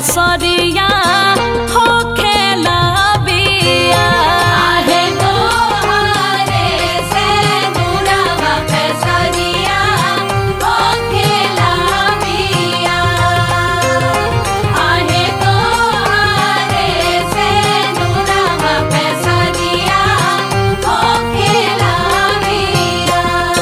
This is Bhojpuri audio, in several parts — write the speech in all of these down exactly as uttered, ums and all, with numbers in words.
खेसरिया हो खेला बिया। आहे तोहरे से नुरवा खेसरिया हो खेला बिया। आहे तोहरे से नुरवा खेसरिया हो खेला बिया।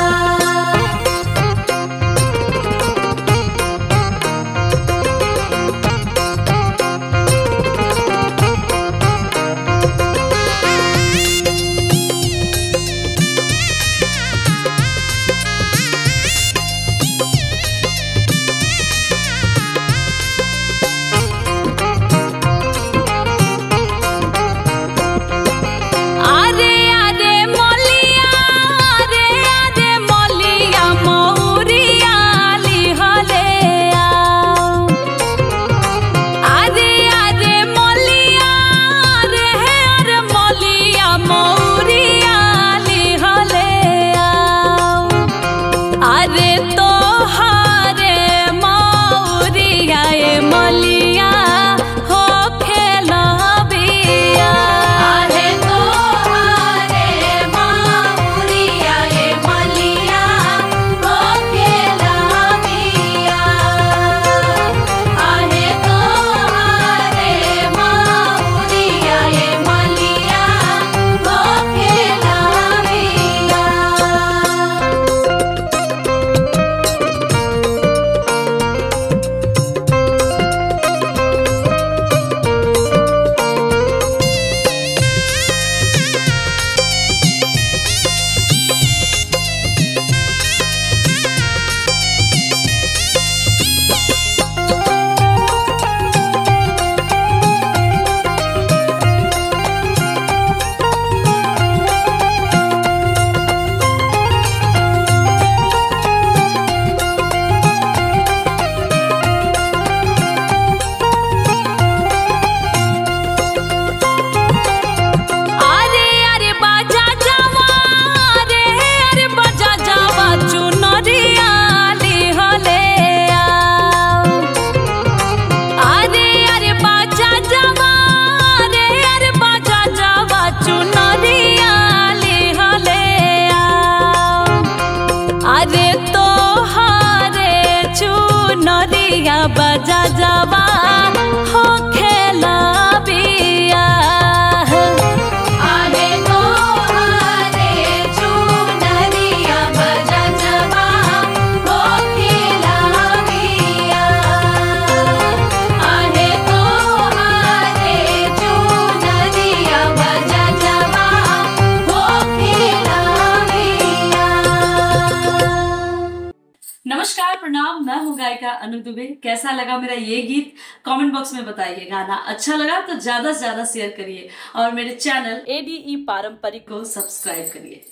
अरे अरे मोलिया अरे अरे मोलिया मौरिया लिहले आओ। अरे अरे मोलिया अरे अरे मोलिया मौरिया लिहले आओ। अरे तोहरे मौरिया ए मोलिया हो खेला बिया। आहे तोहरे माउरिया ए मलिया हो खेला बिया। आहे तोहरे माउरिया ए मलिया हो खेला बिया। अरे अरे बाजा जावा अरे अरे बाजा जावा चुनरिया लिहले आओ। अरे अरे बाजा जावा अरे अरे बाजा जावा चुनरिया लिहले आओ। अरे तोहरे चुनरिया बाजा जावा हो खेला बिया। आहे तोहरे चुनरिया बजा जवा हो खेला बिया। आहे तोहरे चुनरिया बजा जवा हो खेला बिया। नमस्कार, प्रणाम। मैं हूँ गायिका अनु दुबे। कैसा लगा मेरा ये गीत कमेंट बॉक्स में बताइए। गाना अच्छा लगा तो ज्यादा से ज्यादा शेयर करिए और मेरे चैनल एडीई पारंपरिक को सब्सक्राइब करिए।